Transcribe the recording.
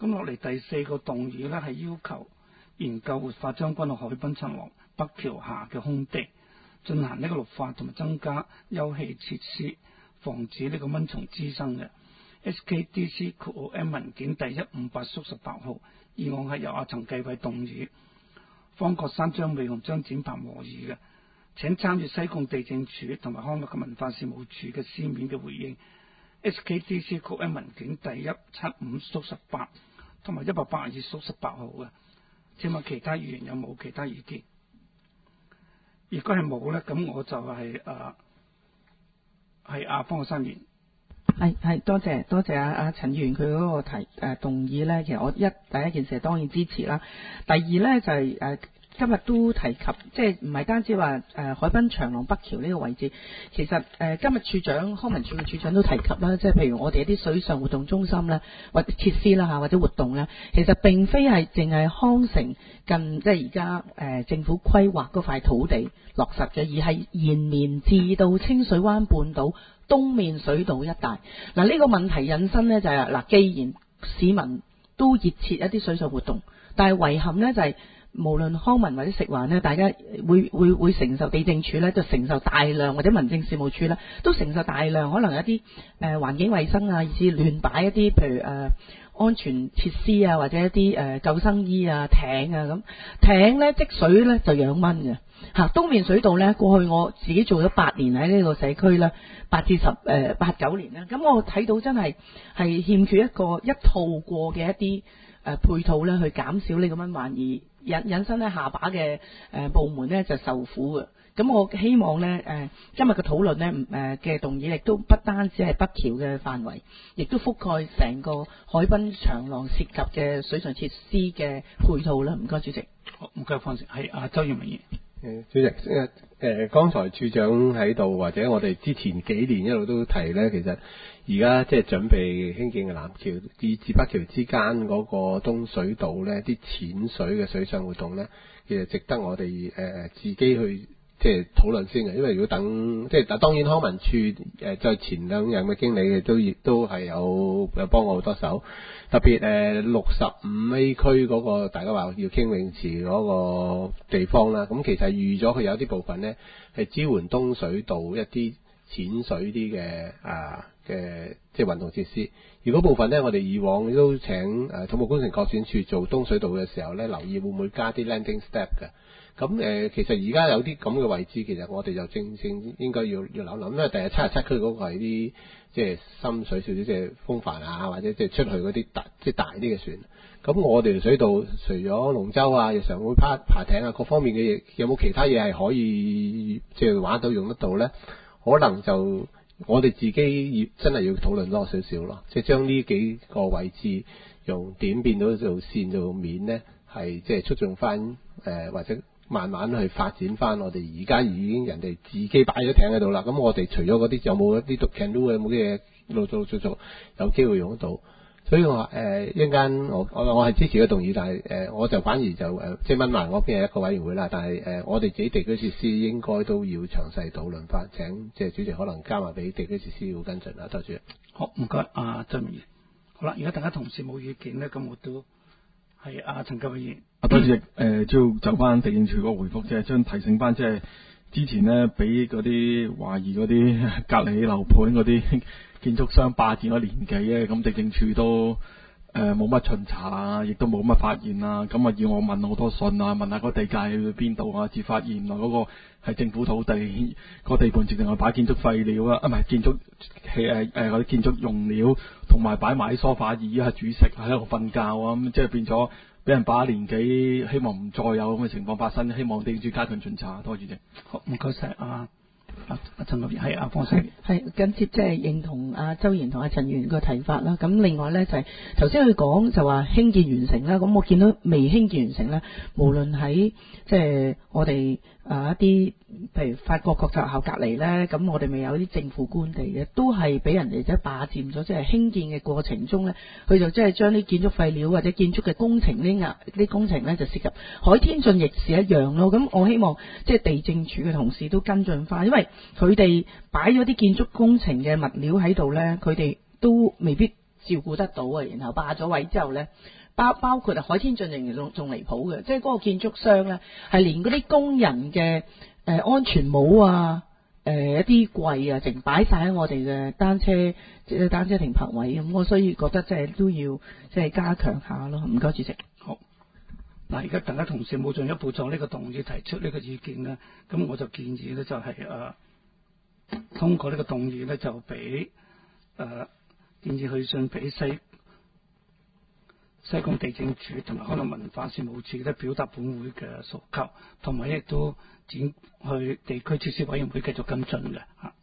咁落嚟第4個動議呢，係要求研究活化將軍澳海濱長廊北橋下嘅空地，進行呢個綠化同埋增加休憩設施，防止呢個蚊蟲滋生嘅。SKDC 括號 M 文件第158/18號議案係由阿陳繼偉動議，方國珊、張美雄、張展鵬和議嘅。請參與西貢地政署同埋康樂及文化事務署嘅書面嘅回應。SKDC 括 M 文件第175/18同埋182/18號嘅。請問其他議員有冇其他意見？如果係冇咧，咁我就係阿方國珊議員。 係多謝阿陳議員佢嗰個動議咧，其實我第一件事當然支持啦。第二咧就係今日都提及，即係唔係單止話海濱長廊北橋呢個位置，其實今日處長康文署嘅處長都提及啦，即係譬如我哋一啲水上活動中心咧，或者設施啦嚇，或者活動咧，其實並非係淨係康城近即係而家政府規劃嗰塊土地落實嘅，而係延綿至到清水灣半島東面水道一帶。嗱，呢個問題引申呢，就係嗱，既然市民都熱切一啲水上活動，但係遺憾呢，就係無論康文或者食環呢，大家會承受，地政署呢就承受大量，或者民政事務處呢都承受大量，可能一啲環境衛生啊，以至亂擺一啲譬如安全設施啊，或者一啲救生衣啊、艇啊咁。艇呢積水呢就養蚊嘅嚇。東面水道呢，過去我自己做咗8年喺呢個社區啦，8至8、9年啦，咁我睇到真係欠缺一套過嘅一啲配套咧，去減少呢個蚊患，而引申咧下把嘅部門咧就受苦嘅。咁我希望咧今日嘅討論咧嘅動議亦都不單止係北橋嘅範圍，亦都覆蓋成個海濱長廊涉及嘅水上設施嘅配套啦。唔該，主席。 好，唔該，方先係阿周耀明議員。 主席，剛才處長喺度，或者我哋之前幾年一路都提咧，其實而家即係準備興建嘅南橋以至北橋之間嗰個東水道咧，啲淺水嘅水上活動咧，其實值得我哋自己去即係討論先嘅。因為如果等即係當然康文署在前2任嘅經理嘅都係有幫我好多手。特別65A 區嗰個大家話要傾泳池嗰個地方啦，咁其實預咗佢有啲部分呢係支援東水道一啲淺水啲嘅即係運動設施。如果部分呢，我哋以往都請土木工程拓展署做東水道嘅時候呢，留意會唔會加啲 landing step 嘅。咁其實而家有啲咁嘅位置，其實我哋就正應該要諗諗，因為第日77區嗰個係啲即係深水少少，即係風帆啊，或者即係出去嗰啲即係大啲嘅船。咁我哋水道除咗龍舟啊、日常會爬艇啊各方面嘅嘢，有冇其他嘢係可以即係玩到用得到呢？可能就我哋自己真係要討論多少少咯，即係將呢幾個位置用點變到做線做面呢，係即係促進翻或者慢慢去發展翻我哋而家已經人哋自己擺咗艇喺度啦。咁我哋除咗嗰啲，有冇一啲 canoe 有冇啲嘢陸續做有機會用得到？所以我話一陣間我係支持個動議，但係我就反而就即係蚊患嗰邊係一個委員會啦。但係我哋自己地區設施應該都要詳細討論翻。請即係主席可能加埋俾地區設施要跟進啦。多謝。 好，唔該，阿周明議員。好啦，而家大家同事冇意見咧，咁我都係阿陳繼偉議員。 多謝主要就翻地政署嗰個回覆，即係將提醒翻，即係之前呢，俾嗰啲懷疑嗰啲隔離樓盤嗰啲建築商霸佔咗年幾咧，咁地政署都冇乜巡查啊，亦都冇乜發現啊，咁啊要我問好多信啊，問下個地界去邊度啊，至發現原來嗰個係政府土地，個地盤直情係擺建築廢料啊，唔係建築嗰啲建築用料，同埋擺埋啲梳化椅啊、煮食喺度瞓覺啊，咁即係變咗俾人霸年幾，希望唔再有咁嘅情況發生，希望地政署加強巡查。多謝主席。 好，唔該晒阿陳議員，係阿方生。 係緊接即係認同阿周賢同阿陳議員個提法啦。咁另外咧就係頭先佢講就話興建完成啦，咁我見到未興建完成咧，無論喺即係我哋一啲譬如法國國際學校隔離咧，咁我哋咪有啲政府官地嘅，都係俾人哋即係霸佔咗，即係興建嘅過程中咧，佢就即係將啲建築廢料或者建築嘅工程啲工程咧就涉及海天順亦是一樣咯。咁我希望即係地政署嘅同事都跟進翻，因為佢哋擺咗啲建築工程嘅物料喺度咧，佢哋都未必照顧得到啊。然後霸咗位之後咧，包括海天盡仍仲離譜嘅，即係嗰個建築商咧係連嗰啲工人嘅安全帽啊。一啲櫃啊，淨擺晒喺我哋嘅單車停泊位咁，我所以覺得即係都要即係加強下咯。唔該，主席。 好。嗱，而家大家同事冇進一步就呢個動議提出呢個意見咧，咁我就建議咧就係通過呢個動議咧就俾建議去信俾西貢地政處同埋可能文化事務處咧表達本會嘅訴求，同埋亦都展去地區設施委員會繼續跟進嘅嚇。